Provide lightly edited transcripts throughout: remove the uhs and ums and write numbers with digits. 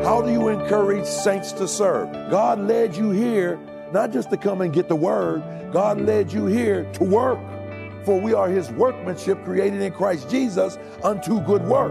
How do you encourage saints to serve? God led you here not just to come and get the word. God led you here to work. For we are his workmanship created in Christ Jesus unto good work.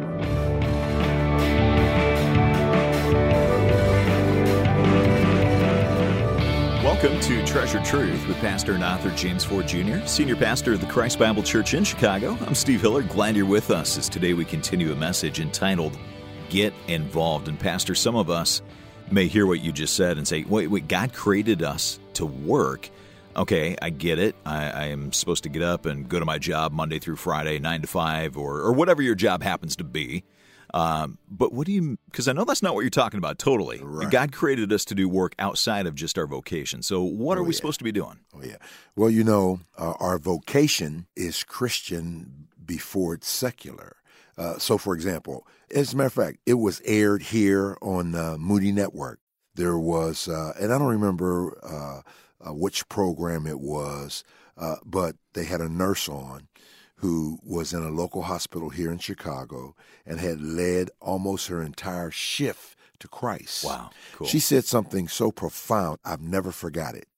Welcome to Treasure Truth with Pastor and author James Ford Jr., Senior Pastor of the Christ Bible Church in Chicago. I'm Steve Hiller. Glad you're with us as today we continue a message entitled, Get Involved. And Pastor, some of us may hear what you just said and say, wait, God created us to work. Okay, I get it. I am supposed to get up and go to my job Monday through Friday, 9 to 5, or whatever your job happens to be. But what do you, because I know that's not what you're talking about totally. Right. God created us to do work outside of just our vocation. So what are we supposed to be doing? Well, you know, our vocation is Christian before it's secular. So, for example, as a matter of fact, it was aired here on Moody Network. There was, and I don't remember which program it was, but they had a nurse on who was in a local hospital here in Chicago and had led almost her entire shift to Christ. Wow, cool. She said something so profound, I've never forgot it.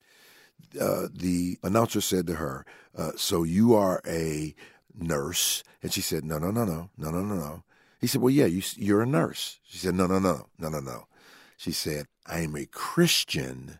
The announcer said to her, so you are a nurse? And she said, no. He said, well, yeah, you're a nurse. She said, no. She said, I am a Christian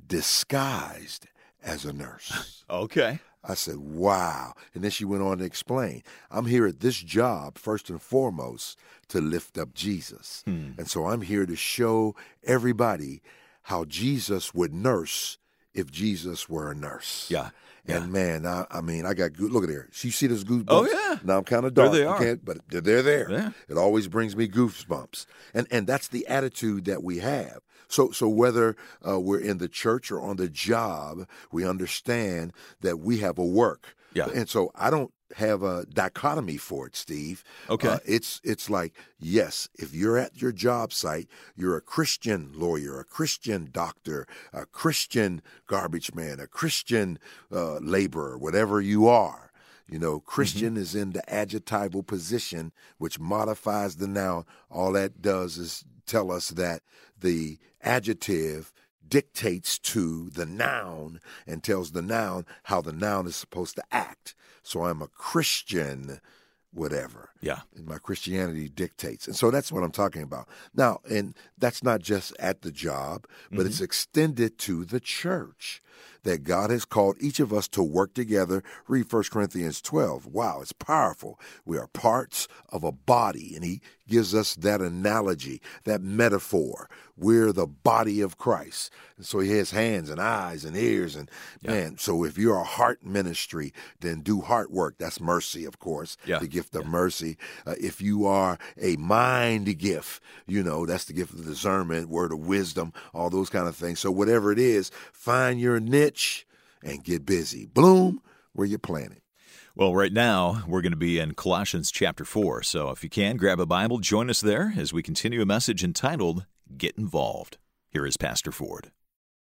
disguised as a nurse. Okay. I said, wow. And then she went on to explain, I'm here at this job, first and foremost, to lift up Jesus. And so I'm here to show everybody how Jesus would nurse if Jesus were a nurse. Yeah. And man, I mean, I got good. Look at there. You see those goosebumps? Oh, yeah. Now I'm kind of dark. There they are. But they're there. Yeah. It always brings me goosebumps. And that's the attitude that we have. So whether we're in the church or on the job, we understand that we have a work. Yeah. And so I don't have a dichotomy for it, Steve. Okay. It's like, yes, if you're at your job site, you're a Christian lawyer, a Christian doctor, a Christian garbage man, a Christian laborer, whatever you are. You know, Christian is in the adjectival position, which modifies the noun. All that does is tell us that the adjective dictates to the noun and tells the noun how the noun is supposed to act. So I'm a Christian, whatever. Yeah. And my Christianity dictates. And so that's what I'm talking about. Now, and that's not just at the job, but it's extended to the church, that God has called each of us to work together. Read 1 Corinthians 12. Wow, it's powerful. We are parts of a body, and he gives us that analogy, that metaphor. We're the body of Christ. And so he has hands and eyes and ears. And man, so if you're a heart ministry, then do heart work. That's mercy, of course, the gift of mercy. If you are a mind gift, you know, that's the gift of discernment, word of wisdom, all those kind of things. So whatever it is, find your niche and get busy. Bloom where you're planted. Well, right now, we're going to be in Colossians chapter 4. So if you can, grab a Bible, join us there as we continue a message entitled, Get Involved. Here is Pastor Ford.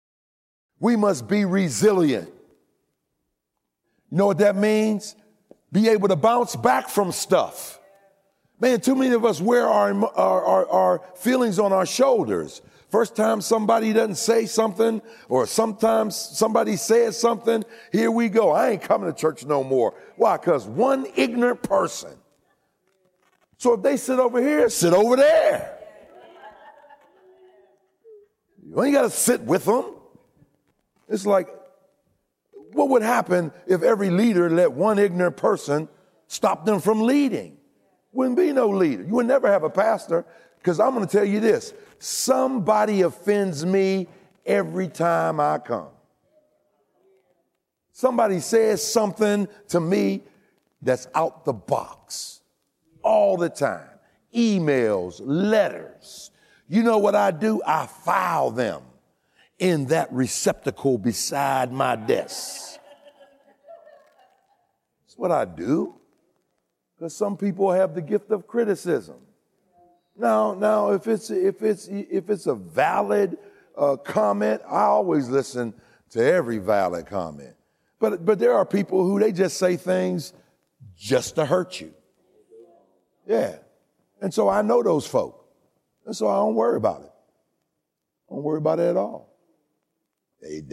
We must be resilient. You know what that means? Be able to bounce back from stuff. Man, too many of us wear our feelings on our shoulders. First time somebody doesn't say something, or sometimes somebody says something, here we go. I ain't coming to church no more. Why? Because one ignorant person. So if they sit over here, sit over there. You ain't got to sit with them. It's like, what would happen if every leader let one ignorant person stop them from leading? Wouldn't be no leader. You would never have a pastor, because I'm going to tell you this. Somebody offends me every time I come. Somebody says something to me that's out the box all the time. Emails, letters. You know what I do? I file them in that receptacle beside my desk. That's what I do. Because some people have the gift of criticism. Now, if it's a valid comment, I always listen to every valid comment. But there are people who they just say things just to hurt you. Yeah. And so I know those folk. And so I don't worry about it. Don't worry about it at all. They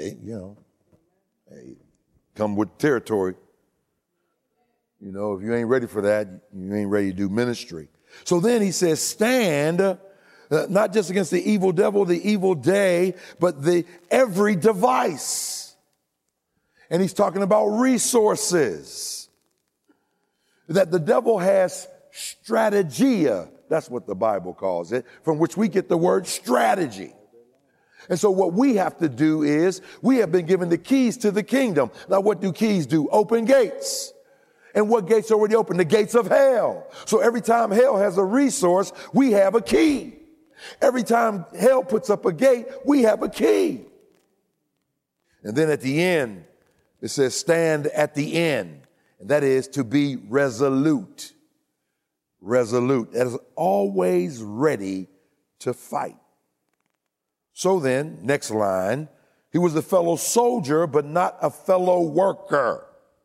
come with territory. You know, if you ain't ready for that, you ain't ready to do ministry. So then he says, stand, not just against the evil devil, the evil day, but every device. And he's talking about resources. That the devil has strategia. That's what the Bible calls it, from which we get the word strategy. And so what we have to do is we have been given the keys to the kingdom. Now, what do keys do? Open gates. And what gates already open? The gates of hell. So every time hell has a resource, we have a key. Every time hell puts up a gate, we have a key. And then at the end, it says stand at the end. And that is to be resolute. Resolute. That is always ready to fight. So then, next line, he was a fellow soldier, but not a fellow worker.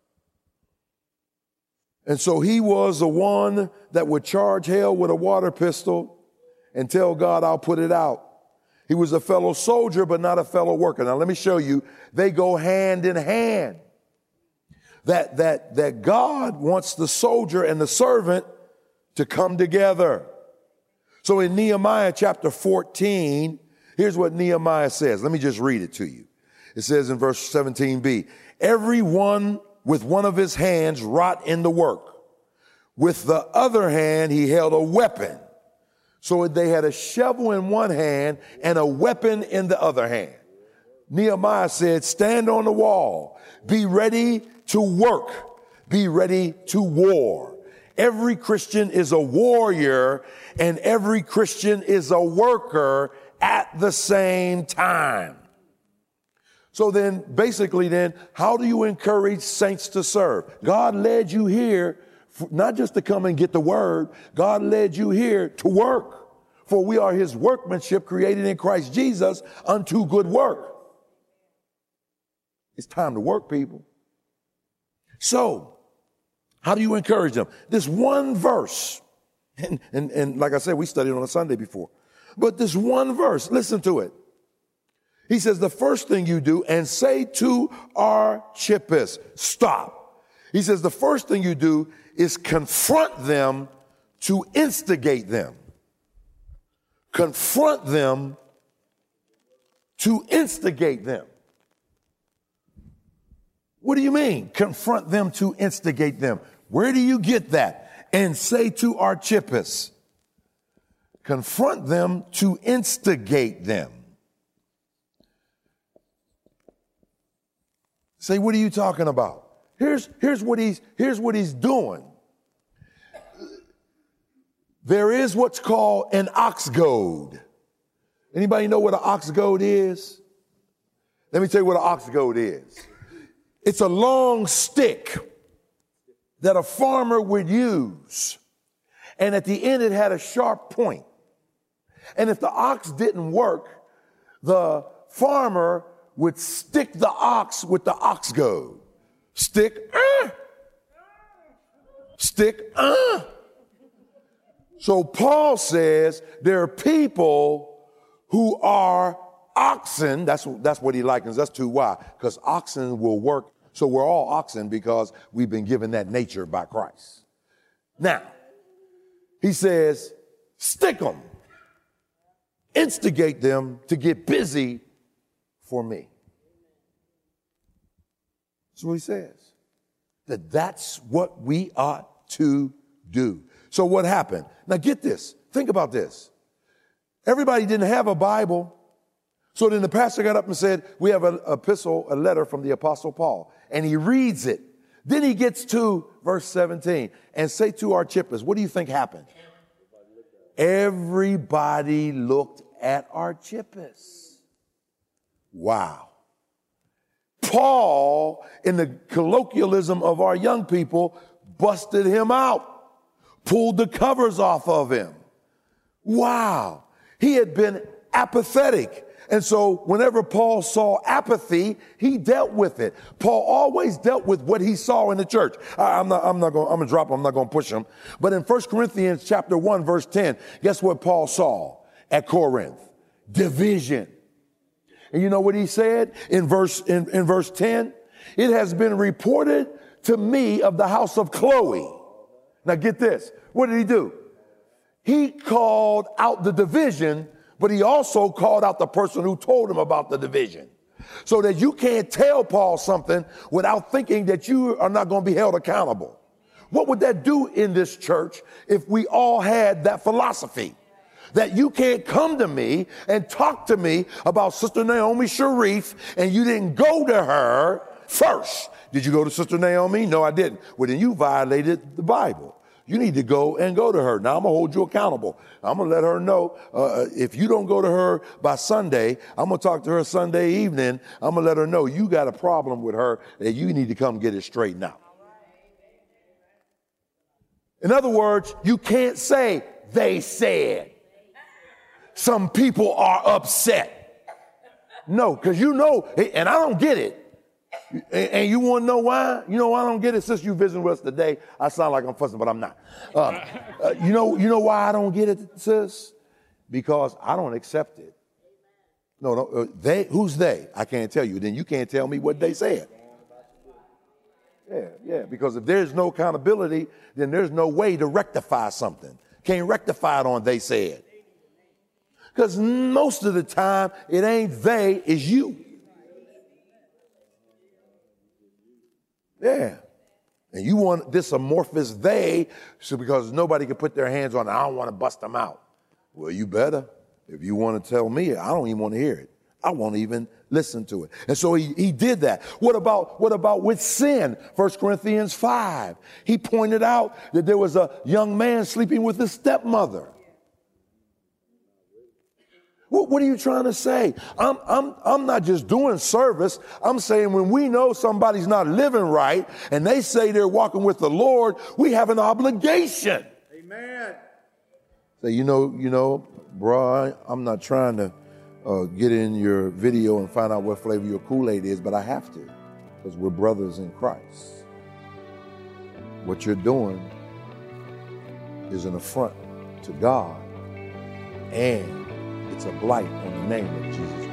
And so he was the one that would charge hell with a water pistol and tell God, I'll put it out. He was a fellow soldier, but not a fellow worker. Now, let me show you. They go hand in hand. That God wants the soldier and the servant to come together. So in Nehemiah chapter 14, here's what Nehemiah says. Let me just read it to you. It says in verse 17b, everyone with one of his hands wrought in the work. With the other hand, he held a weapon. So they had a shovel in one hand and a weapon in the other hand. Nehemiah said, stand on the wall, be ready to work, be ready to war. Every Christian is a warrior and every Christian is a worker at the same time. So then, basically then, how do you encourage saints to serve? God led you here not just to come and get the word. God led you here to work. For we are his workmanship created in Christ Jesus unto good work. It's time to work, people. So, how do you encourage them? This one verse, and like I said, we studied on a Sunday before, but this one verse, listen to it. He says, the first thing you do, and say to Archippus, stop. He says, the first thing you do is confront them to instigate them. Confront them to instigate them. What do you mean? Confront them to instigate them. Where do you get that? And say to Archippus, confront them to instigate them. Say, what are you talking about? Here's what he's doing. There is what's called an ox goad. Anybody know what an ox goad is? Let me tell you what an ox goad is. It's a long stick that a farmer would use. And at the end, it had a sharp point. And if the ox didn't work, the farmer would stick the ox with the ox goad. Stick. So Paul says there are people who are oxen. That's what he likens us to. Why? Because oxen will work. So we're all oxen because we've been given that nature by Christ. Now, he says, stick them. Instigate them to get busy for me. That's what he says. That's what we ought to do. So what happened? Now get this. Think about this. Everybody didn't have a Bible. So then the pastor got up and said, we have an epistle, a letter from the Apostle Paul. And he reads it. Then he gets to verse 17 and say to Archippus, what do you think happened? Everybody looked at Archippus. Wow. Paul, in the colloquialism of our young people, busted him out, pulled the covers off of him. Wow. He had been apathetic. And so whenever Paul saw apathy, he dealt with it. Paul always dealt with what he saw in the church. I'm going to drop him. I'm not going to push him. But in 1 Corinthians chapter 1, verse 10, guess what Paul saw at Corinth? Division. And you know what he said in verse 10? It has been reported to me of the house of Chloe. Now get this. What did he do? He called out the division, but he also called out the person who told him about the division. So that you can't tell Paul something without thinking that you are not going to be held accountable. What would that do in this church if we all had that philosophy? That you can't come to me and talk to me about Sister Naomi Sharif and you didn't go to her first. Did you go to Sister Naomi? No, I didn't. Well, then you violated the Bible. You need to go to her. Now, I'm going to hold you accountable. I'm going to let her know if you don't go to her by Sunday, I'm going to talk to her Sunday evening. I'm going to let her know you got a problem with her and you need to come get it straightened out. In other words, you can't say, they said. Some people are upset. No, because you know, and I don't get it. And you want to know why? You know why I don't get it? Since you visiting with us today, I sound like I'm fussing, but I'm not. You know why I don't get it, sis? Because I don't accept it. No, they. Who's they? I can't tell you. Then you can't tell me what they said. Yeah. Because if there's no accountability, then there's no way to rectify something. Can't rectify it on they said. Because most of the time, it ain't they, it's you. Yeah. And you want this amorphous they, so because nobody can put their hands on it, I don't want to bust them out. Well, you better. If you want to tell me, I don't even want to hear it. I won't even listen to it. And so he did that. What about with sin? 1 Corinthians 5. He pointed out that there was a young man sleeping with his stepmother. What are you trying to say? I'm not just doing service. I'm saying when we know somebody's not living right and they say they're walking with the Lord, we have an obligation. Amen. Say, you know, bro, I'm not trying to get in your video and find out what flavor your Kool-Aid is, but I have to because we're brothers in Christ. What you're doing is an affront to God and it's a blight on the name of Jesus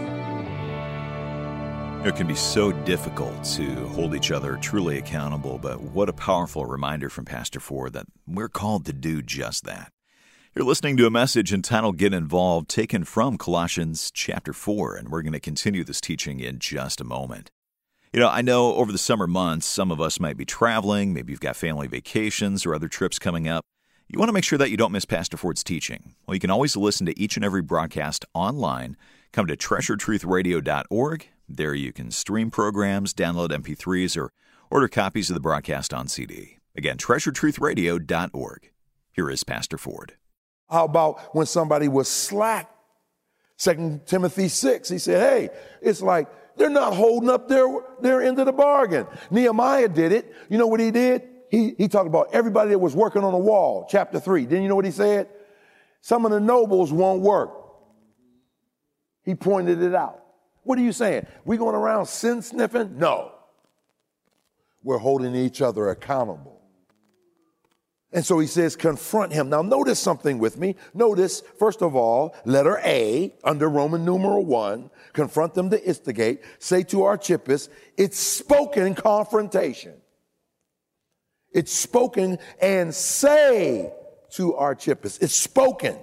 Christ. It can be so difficult to hold each other truly accountable, but what a powerful reminder from Pastor Ford that we're called to do just that. You're listening to a message entitled Get Involved, taken from Colossians chapter 4, and we're going to continue this teaching in just a moment. You know, I know over the summer months, some of us might be traveling, maybe you've got family vacations or other trips coming up. You want to make sure that you don't miss Pastor Ford's teaching. Well, you can always listen to each and every broadcast online. Come to treasuretruthradio.org. There you can stream programs, download MP3s, or order copies of the broadcast on CD. Again, treasuretruthradio.org. Here is Pastor Ford. How about when somebody was slack? 2 Timothy 6, he said, hey, it's like they're not holding up their end of the bargain. Nehemiah did it. You know what he did? He talked about everybody that was working on the wall, chapter 3. Then you know what he said? Some of the nobles won't work. He pointed it out. What are you saying? We going around sin sniffing? No. We're holding each other accountable. And so he says, confront him. Now notice something with me. Notice, first of all, letter A, under Roman numeral 1, confront them to instigate, say to Archippus, it's spoken confrontation. It's spoken and say to Archippus. It's spoken.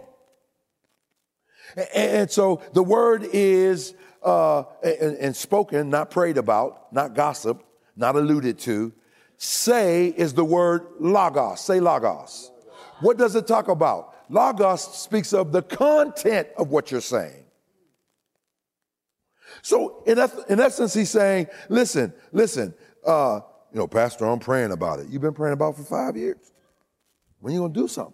And so the word is, and spoken, not prayed about, not gossip, not alluded to. Say is the word logos. Say logos. What does it talk about? Logos speaks of the content of what you're saying. So in essence, he's saying, listen, Pastor, I'm praying about it. You've been praying about it for 5 years. When are you going to do something?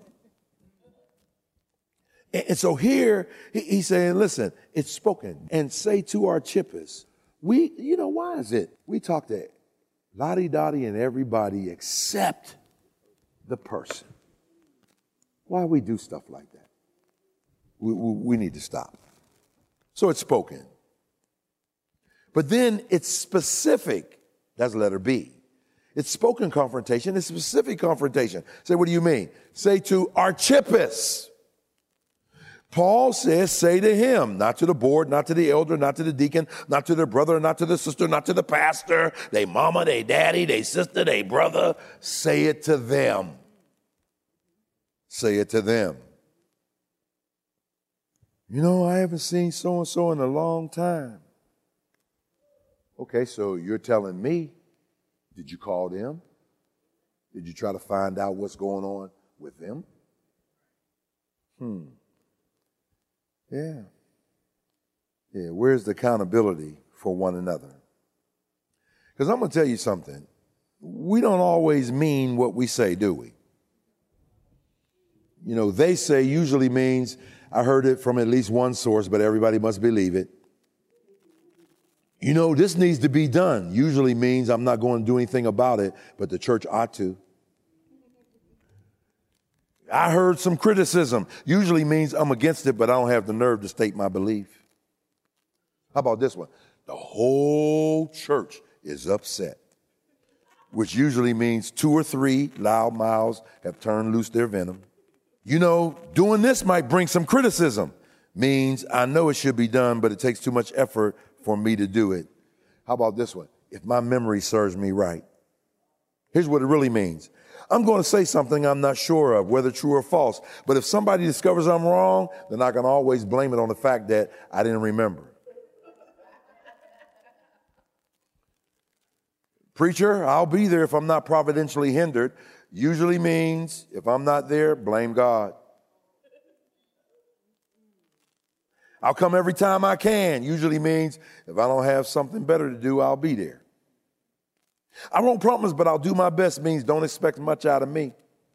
And so here he's saying, listen, it's spoken. And say to Archippus, why is it? We talk to lottie-dottie and everybody except the person. Why we do stuff like that? We need to stop. So it's spoken. But then it's specific. That's letter B. It's spoken confrontation. It's specific confrontation. Say, what do you mean? Say to Archippus. Paul says, say to him, not to the board, not to the elder, not to the deacon, not to their brother, not to the sister, not to the pastor, they mama, they daddy, they sister, they brother. Say it to them. Say it to them. You know, I haven't seen so-and-so in a long time. Okay, so you're telling me, did you call them? Did you try to find out what's going on with them? Yeah. Where's the accountability for one another? Because I'm going to tell you something. We don't always mean what we say, do we? You know, they say usually means I heard it from at least one source, but everybody must believe it. You know, this needs to be done. Usually means I'm not going to do anything about it, but the church ought to. I heard some criticism. Usually means I'm against it, but I don't have the nerve to state my belief. How about this one? The whole church is upset, which usually means 2 or 3 loud mouths have turned loose their venom. You know, doing this might bring some criticism. Means I know it should be done, but it takes too much effort for me to do it. How about this one? If my memory serves me right. Here's what it really means. I'm going to say something I'm not sure of, whether true or false. But if somebody discovers I'm wrong, then I can always blame it on the fact that I didn't remember. Preacher, I'll be there if I'm not providentially hindered. Usually means if I'm not there, blame God. I'll come every time I can. Usually means if I don't have something better to do, I'll be there. I won't promise, but I'll do my best means don't expect much out of me.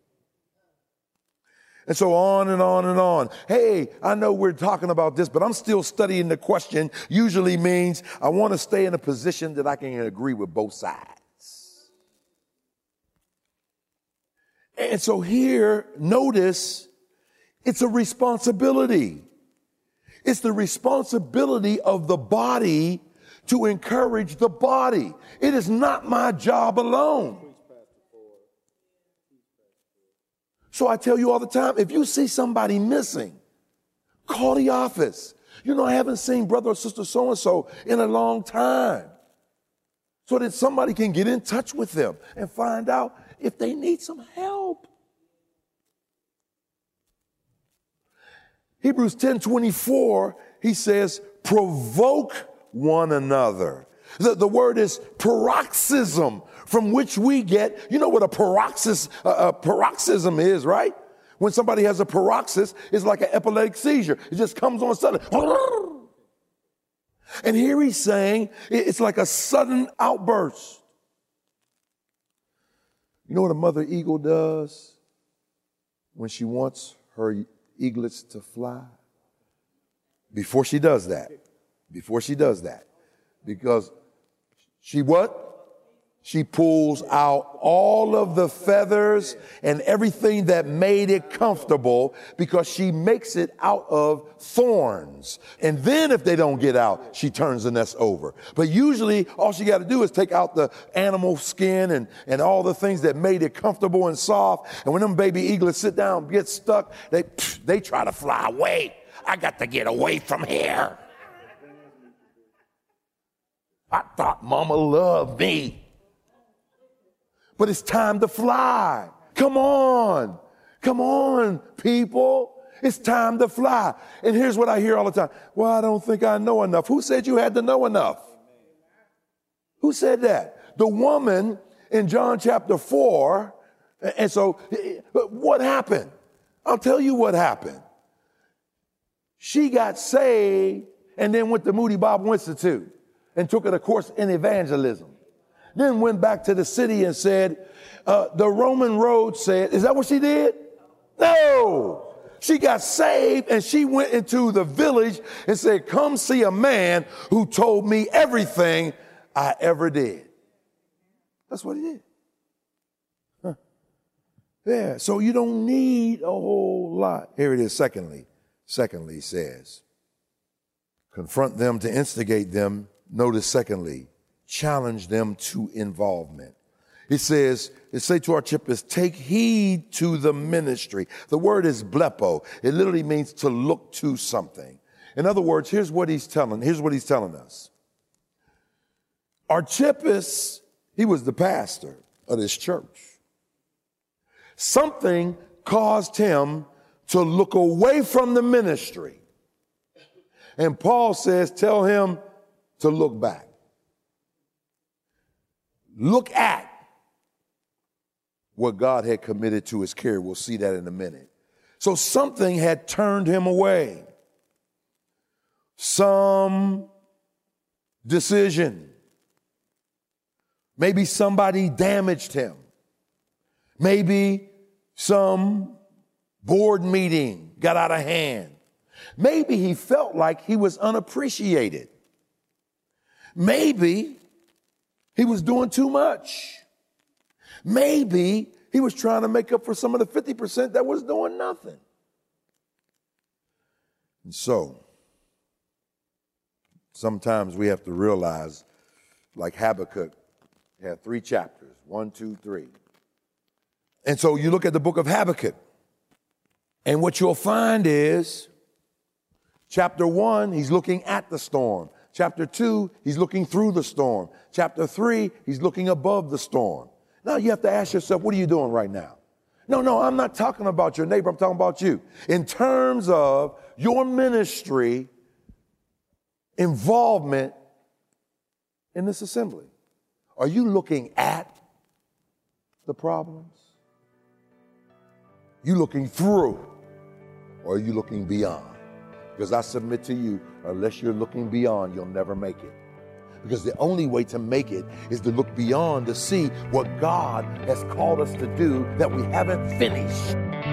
And so on and on and on. Hey, I know we're talking about this, but I'm still studying the question. Usually means I want to stay in a position that I can agree with both sides. And so here, notice, it's a responsibility. It's the responsibility of the body to encourage the body. It is not my job alone. So I tell you all the time, if you see somebody missing, call the office. You know, I haven't seen brother or sister so-and-so in a long time. So that somebody can get in touch with them and find out if they need some help. Hebrews 10:24, he says, provoke one another. The word is paroxysm, from which we get, you know what a paroxysm is, right? When somebody has a paroxysm, it's like an epileptic seizure. It just comes on suddenly. And here he's saying it's like a sudden outburst. You know what a mother eagle does when she wants her eaglets to fly? Before she does that, because she what? She pulls out all of the feathers and everything that made it comfortable because she makes it out of thorns. And then if they don't get out, she turns the nest over. But usually all she got to do is take out the animal skin and all the things that made it comfortable and soft. And when them baby eaglets sit down, get stuck, they try to fly away. I got to get away from here. I thought mama loved me. But it's time to fly. Come on, people. It's time to fly. And here's what I hear all the time. Well, I don't think I know enough. Who said you had to know enough? Who said that? The woman in John chapter 4. And so what happened? I'll tell you what happened. She got saved and then went to Moody Bible Institute and took a course in evangelism. Then went back to the city and said, the Roman road said, is that what she did? No. She got saved and she went into the village and said, come see a man who told me everything I ever did. That's what he did. Huh. Yeah, so you don't need a whole lot. Here it is, secondly, he says, confront them to instigate them. Notice secondly, challenge them to involvement. It says, say to Archippus, take heed to the ministry. The word is blepo. It literally means to look to something. In other words, here's what he's telling us. Archippus, he was the pastor of this church. Something caused him to look away from the ministry. And Paul says, tell him to look back. Look at what God had committed to his care. We'll see that in a minute. So something had turned him away. Some decision. Maybe somebody damaged him. Maybe some board meeting got out of hand. Maybe he felt like he was unappreciated. Maybe he was doing too much. Maybe he was trying to make up for some of the 50% that was doing nothing. And so, sometimes we have to realize, like Habakkuk had 3 chapters, 1, 2, 3. And so you look at the book of Habakkuk, and what you'll find is, chapter 1, he's looking at the storm. Chapter 2, he's looking through the storm. Chapter 3, he's looking above the storm. Now you have to ask yourself, what are you doing right now? No, I'm not talking about your neighbor. I'm talking about you. In terms of your ministry involvement in this assembly, are you looking at the problems? You looking through, or are you looking beyond? Because I submit to you, unless you're looking beyond, you'll never make it. Because the only way to make it is to look beyond to see what God has called us to do that we haven't finished.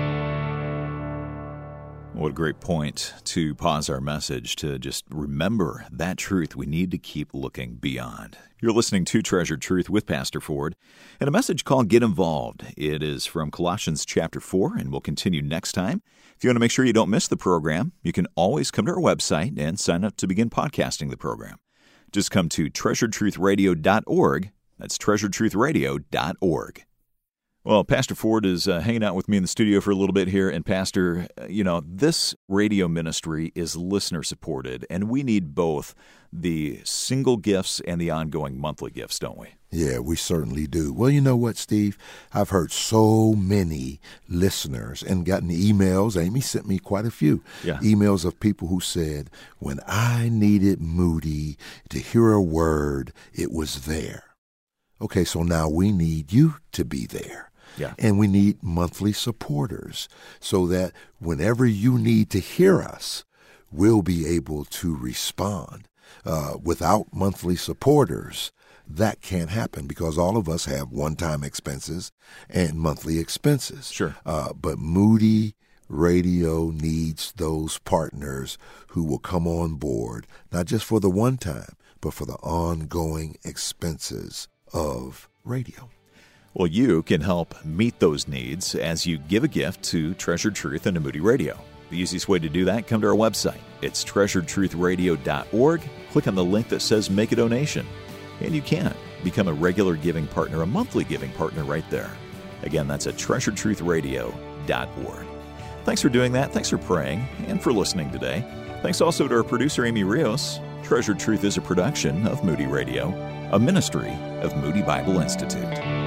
What a great point to pause our message, to just remember that truth. We need to keep looking beyond. You're listening to Treasured Truth with Pastor Ford and a message called Get Involved. It is from Colossians chapter 4, and we'll continue next time. If you want to make sure you don't miss the program, you can always come to our website and sign up to begin podcasting the program. Just come to treasuredtruthradio.org. That's treasuredtruthradio.org. Well, Pastor Ford is hanging out with me in the studio for a little bit here. And Pastor, this radio ministry is listener-supported, and we need both the single gifts and the ongoing monthly gifts, don't we? Yeah, we certainly do. Well, you know what, Steve? I've heard so many listeners and gotten emails. Amy sent me quite a few emails of people who said, when I needed Moody to hear a word, it was there. Okay, so now we need you to be there. Yeah. And we need monthly supporters so that whenever you need to hear us, we'll be able to respond. Without monthly supporters, that can't happen because all of us have one-time expenses and monthly expenses. Sure. But Moody Radio needs those partners who will come on board, not just for the one time, but for the ongoing expenses of radio. Well, you can help meet those needs as you give a gift to Treasured Truth and to Moody Radio. The easiest way to do that, come to our website. It's treasuredtruthradio.org. Click on the link that says Make a Donation. And you can become a regular giving partner, a monthly giving partner right there. Again, that's at treasuredtruthradio.org. Thanks for doing that. Thanks for praying and for listening today. Thanks also to our producer, Amy Rios. Treasured Truth is a production of Moody Radio, a ministry of Moody Bible Institute.